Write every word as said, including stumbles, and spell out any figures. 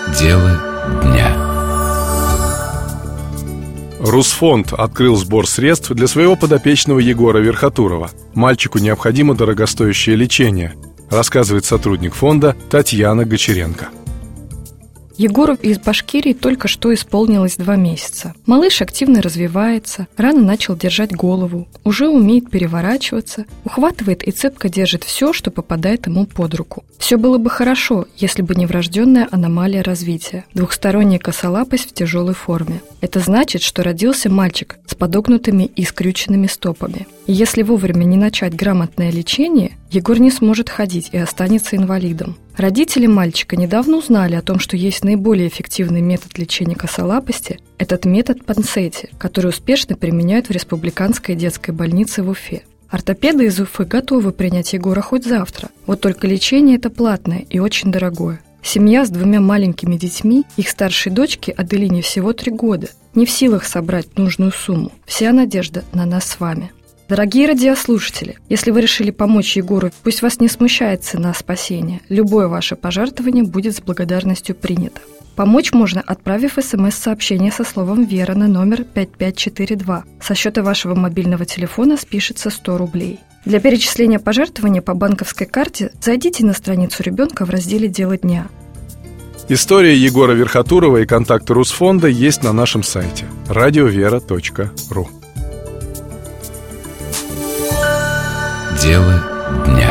Дело дня. Русфонд открыл сбор средств для своего подопечного Егора Верхотурова. Мальчику необходимо дорогостоящее лечение, рассказывает сотрудник фонда Татьяна Гочеренко. Егору из Башкирии только что исполнилось два месяца. Малыш активно развивается, рано начал держать голову, уже умеет переворачиваться, ухватывает и цепко держит все, что попадает ему под руку. Все было бы хорошо, если бы не врожденная аномалия развития – двухсторонняя косолапость в тяжелой форме. Это значит, что родился мальчик с подогнутыми и скрюченными стопами. И если вовремя не начать грамотное лечение, Егор не сможет ходить и останется инвалидом. Родители мальчика недавно узнали о том, что есть наиболее эффективный метод лечения косолапости – этот метод Пансети, который успешно применяют в Республиканской детской больнице в Уфе. Ортопеды из Уфы готовы принять Егора хоть завтра, вот только лечение это платное и очень дорогое. Семья с двумя маленькими детьми, их старшей дочке Аделине всего три года, не в силах собрать нужную сумму. Вся надежда на нас с вами. Дорогие радиослушатели, если вы решили помочь Егору, пусть вас не смущает цена спасения. Любое ваше пожертвование будет с благодарностью принято. Помочь можно, отправив смс-сообщение со словом «Вера» на номер пять пять четыре два. Со счета вашего мобильного телефона спишется сто рублей. Для перечисления пожертвования по банковской карте зайдите на страницу ребенка в разделе «Дело дня». История Егора Верхотурова и контакты Русфонда есть на нашем сайте радиовера точка ру. Дело дня.